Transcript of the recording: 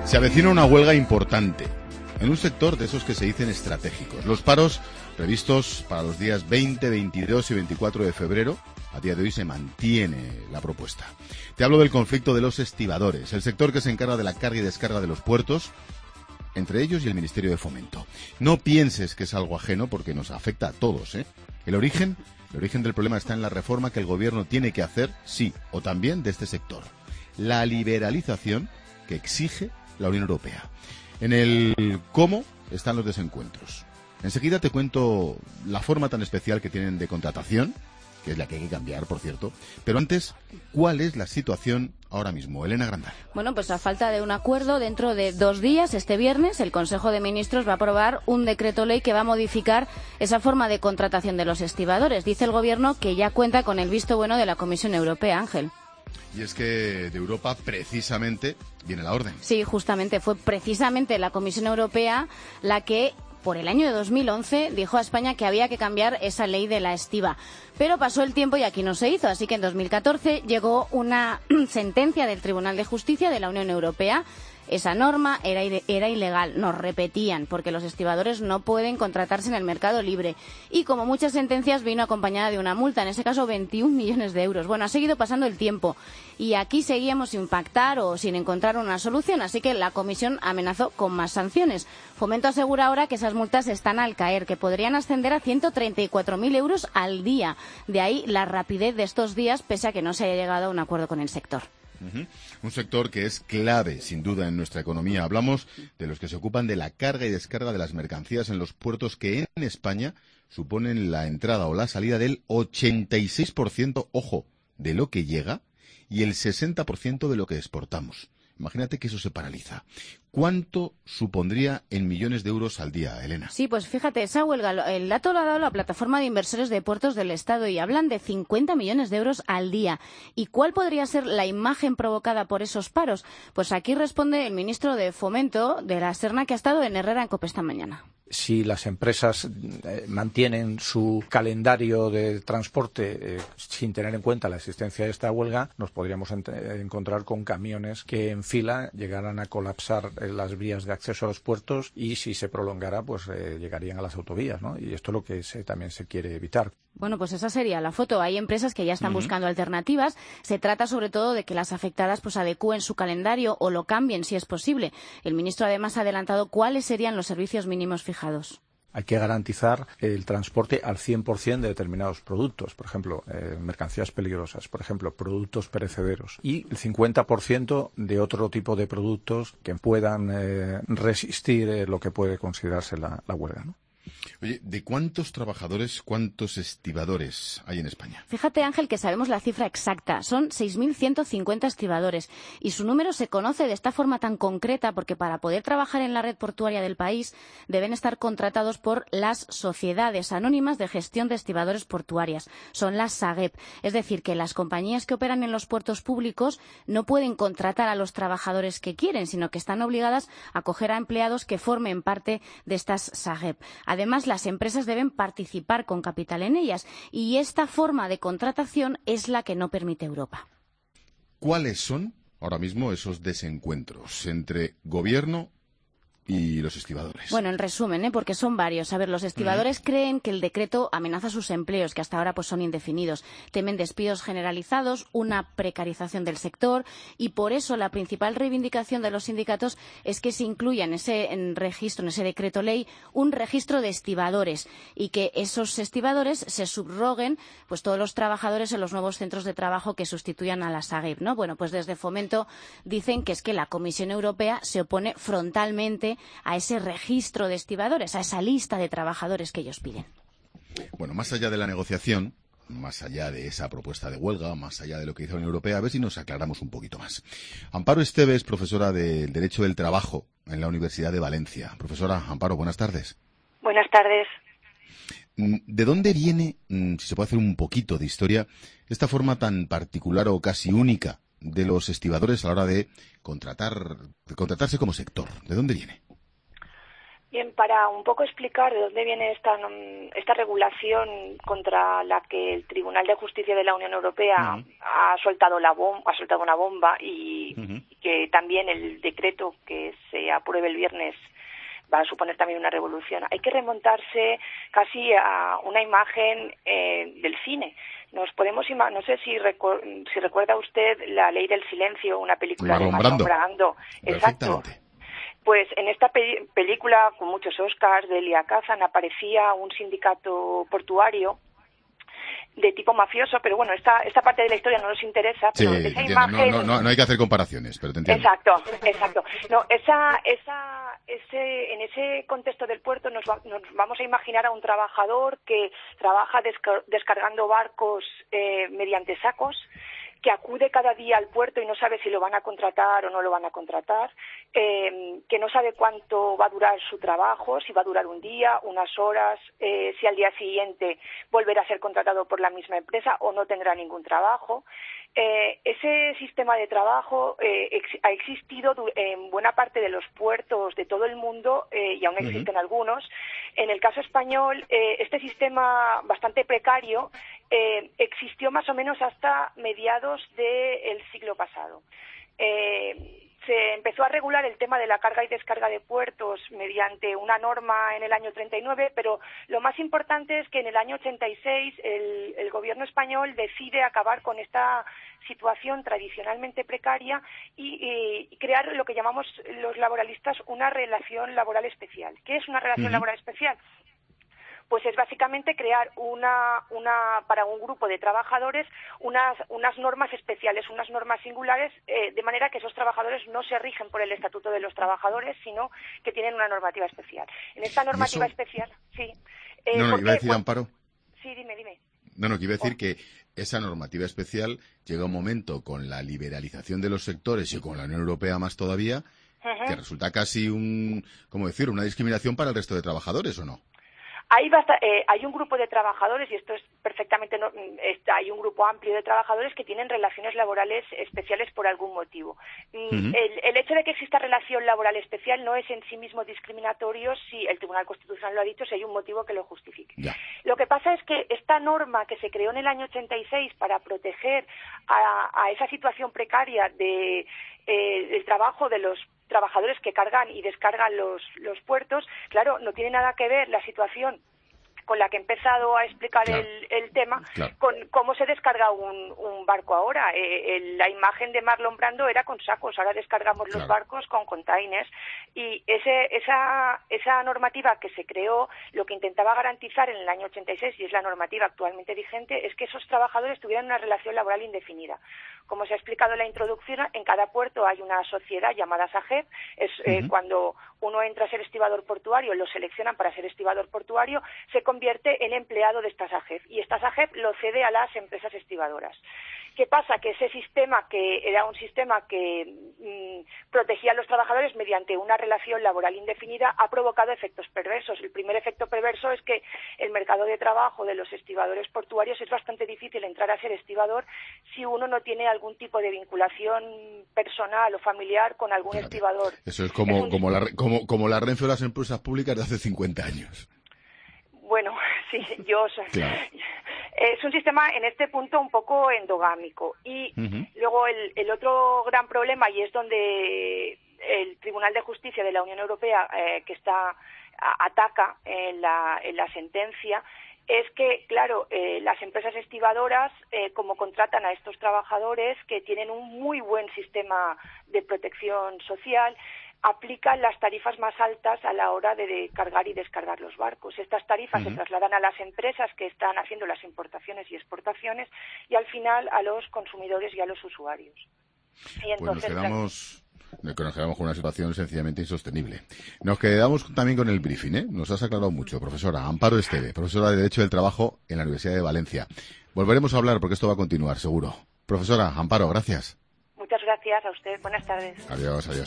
Se avecina una huelga importante en un sector de esos que se dicen estratégicos. Los paros previstos para los días 20, 22 y 24 de febrero, a día de hoy se mantiene la propuesta. Te hablo del conflicto de los estibadores, el sector que se encarga de la carga y descarga de los puertos, entre ellos y el Ministerio de Fomento. No pienses que es algo ajeno porque nos afecta a todos, ¿eh? El origen del problema está en la reforma que el gobierno tiene que hacer, sí, o también de este sector. La liberalización que exige la Unión Europea. En el cómo están los desencuentros. Enseguida te cuento la forma tan especial que tienen de contratación, que es la que hay que cambiar, por cierto. Pero antes, ¿cuál es la situación ahora mismo? Elena Grandal. Bueno, pues a falta de un acuerdo, dentro de 2 días, este viernes, el Consejo de Ministros va a aprobar un decreto ley que va a modificar esa forma de contratación de los estibadores. Dice el Gobierno que ya cuenta con el visto bueno de la Comisión Europea, Ángel. Y es que de Europa, precisamente, viene la orden. Sí, justamente, fue precisamente la Comisión Europea la que, por el año de 2011, dijo a España que había que cambiar esa ley de la estiba. Pero pasó el tiempo y aquí no se hizo, así que en 2014 llegó una sentencia del Tribunal de Justicia de la Unión Europea. Esa norma era ilegal, nos repetían, porque los estibadores no pueden contratarse en el mercado libre. Y como muchas sentencias, vino acompañada de una multa, en ese caso 21 millones de euros. Bueno, ha seguido pasando el tiempo y aquí seguíamos sin pactar o sin encontrar una solución, así que la Comisión amenazó con más sanciones. Fomento asegura ahora que esas multas están al caer, que podrían ascender a 134.000 euros al día. De ahí la rapidez de estos días, pese a que no se haya llegado a un acuerdo con el sector. Un sector que es clave, sin duda, en nuestra economía. Hablamos de los que se ocupan de la carga y descarga de las mercancías en los puertos que en España suponen la entrada o la salida del 86%, ojo, de lo que llega y el 60% de lo que exportamos. Imagínate que eso se paraliza. ¿Cuánto supondría en millones de euros al día, Elena? Sí, pues fíjate, esa huelga, el dato lo ha dado la Plataforma de Inversores de Puertos del Estado y hablan de 50 millones de euros al día. ¿Y cuál podría ser la imagen provocada por esos paros? Pues aquí responde el ministro de Fomento de la Serna, que ha estado en Herrera en COPE esta mañana. Si las empresas mantienen su calendario de transporte sin tener en cuenta la existencia de esta huelga, nos podríamos encontrar con camiones que en fila llegaran a colapsar las vías de acceso a los puertos y si se prolongara, pues llegarían a las autovías, ¿no? Y esto es lo que también se quiere evitar. Bueno, pues esa sería la foto. Hay empresas que ya están buscando alternativas. Se trata sobre todo de que las afectadas pues adecúen su calendario o lo cambien si es posible. El ministro además ha adelantado cuáles serían los servicios mínimos fijados. Hay que garantizar el transporte al 100% de determinados productos, por ejemplo, mercancías peligrosas, por ejemplo, productos perecederos, y el 50% de otro tipo de productos que puedan resistir lo que puede considerarse la huelga, ¿no? Oye, ¿de cuántos trabajadores, cuántos estibadores hay en España? Fíjate, Ángel, que sabemos la cifra exacta. Son 6.150 estibadores. Y su número se conoce de esta forma tan concreta porque para poder trabajar en la red portuaria del país deben estar contratados por las Sociedades Anónimas de Gestión de Estibadores Portuarias. Son las SAGEP. Es decir, que las compañías que operan en los puertos públicos no pueden contratar a los trabajadores que quieren, sino que están obligadas a coger a empleados que formen parte de estas SAGEP. Además, las empresas deben participar con capital en ellas y esta forma de contratación es la que no permite Europa. ¿Cuáles son ahora mismo esos desencuentros entre gobierno y los estibadores? Bueno, en resumen, porque son varios. A ver, los estibadores creen que el decreto amenaza sus empleos, que hasta ahora pues son indefinidos. Temen despidos generalizados, una precarización del sector y por eso la principal reivindicación de los sindicatos es que se incluya en ese registro, en ese decreto ley, un registro de estibadores y que esos estibadores se subroguen pues todos los trabajadores en los nuevos centros de trabajo que sustituyan a la SAGEP, ¿no? Bueno, pues desde Fomento dicen que es que la Comisión Europea se opone frontalmente a ese registro de estibadores, a esa lista de trabajadores que ellos piden. Bueno, más allá de la negociación, más allá de esa propuesta de huelga, más allá de lo que dice la Unión Europea, a ver si nos aclaramos un poquito más. Amparo Esteves, profesora de Derecho del Trabajo en la Universidad de Valencia. Profesora Amparo, buenas tardes. Buenas tardes. ¿De dónde viene, si se puede hacer un poquito de historia, esta forma tan particular o casi única de los estibadores a la hora de contratarse como sector? ¿De dónde viene? Bien, para un poco explicar de dónde viene esta regulación contra la que el Tribunal de Justicia de la Unión Europea ha soltado una bomba y que también el decreto que se apruebe el viernes va a suponer también una revolución. Hay que remontarse casi a una imagen del cine. Nos podemos no sé si recuerda usted La Ley del Silencio, una película de Marlon Brando. Exacto. Pues en esta película, con muchos Oscars de Elia Kazan, aparecía un sindicato portuario de tipo mafioso, pero bueno, esta parte de la historia no nos interesa, pero sí, esa imagen... No hay que hacer comparaciones, pero te entiendo. Exacto. No, en ese contexto del puerto nos vamos a imaginar a un trabajador que trabaja descargando barcos mediante sacos, que acude cada día al puerto y no sabe si lo van a contratar o no lo van a contratar, que no sabe cuánto va a durar su trabajo, si va a durar un día, unas horas, si al día siguiente volverá a ser contratado por la misma empresa o no tendrá ningún trabajo. Ese sistema de trabajo ha existido en buena parte de los puertos de todo el mundo y aún existen algunos. En el caso español, este sistema bastante precario existió más o menos hasta mediados del siglo pasado. Se empezó a regular el tema de la carga y descarga de puertos mediante una norma en el año 39, pero lo más importante es que en el año 86 el gobierno español decide acabar con esta situación tradicionalmente precaria y crear lo que llamamos los laboralistas una relación laboral especial. ¿Qué es una relación laboral especial? Pues es básicamente crear para un grupo de trabajadores unas normas especiales, unas normas singulares, de manera que esos trabajadores no se rigen por el Estatuto de los Trabajadores, sino que tienen una normativa especial. En esta normativa especial, sí. Iba a decir, Amparo. Sí, dime. Que iba a decir que esa normativa especial llega un momento con la liberalización de los sectores y con la Unión Europea más todavía, que resulta casi una discriminación para el resto de trabajadores, ¿o no? Hay un grupo de trabajadores, y esto es perfectamente hay un grupo amplio de trabajadores que tienen relaciones laborales especiales por algún motivo. El hecho de que exista relación laboral especial no es en sí mismo discriminatorio si el Tribunal Constitucional lo ha dicho, si hay un motivo que lo justifique. Ya. Lo que pasa es que esta norma que se creó en el año 86 para proteger a esa situación precaria del trabajo de los trabajadores que cargan y descargan los puertos, claro, no tiene nada que ver la situación con la que he empezado a explicar el tema, con cómo se descarga un barco ahora. La imagen de Marlon Brando era con sacos, ahora descargamos los barcos con containers. Y esa normativa que se creó, lo que intentaba garantizar en el año 86, y es la normativa actualmente vigente, es que esos trabajadores tuvieran una relación laboral indefinida. Como se ha explicado en la introducción, en cada puerto hay una sociedad llamada SAGEP. Cuando uno entra a ser estibador portuario, lo seleccionan para ser estibador portuario, se convierte en empleado de esta SAGEP y esta SAGEP lo cede a las empresas estibadoras. ¿Qué pasa? Que ese sistema, que era un sistema que protegía a los trabajadores mediante una relación laboral indefinida, ha provocado efectos perversos. El primer efecto perverso es que el mercado de trabajo de los estibadores portuarios es bastante difícil entrar a ser estibador si uno no tiene algún tipo de vinculación personal o familiar con algún estibador. Eso es como la Renfe o las empresas públicas de hace 50 años. Bueno, sí, es un sistema en este punto un poco endogámico. Y luego el otro gran problema, y es donde el Tribunal de Justicia de la Unión Europea ataca en la sentencia, es que, claro, las empresas estibadoras, como contratan a estos trabajadores que tienen un muy buen sistema de protección social, aplican las tarifas más altas a la hora de cargar y descargar los barcos. Estas tarifas se trasladan a las empresas que están haciendo las importaciones y exportaciones y al final a los consumidores y a los usuarios. Y entonces, nos quedamos con una situación sencillamente insostenible. Nos quedamos también con el briefing, ¿eh? Nos has aclarado mucho, profesora Amparo Esteve, profesora de Derecho del Trabajo en la Universidad de Valencia. Volveremos a hablar porque esto va a continuar, seguro. Profesora Amparo, gracias. Muchas gracias a usted. Buenas tardes. Adiós.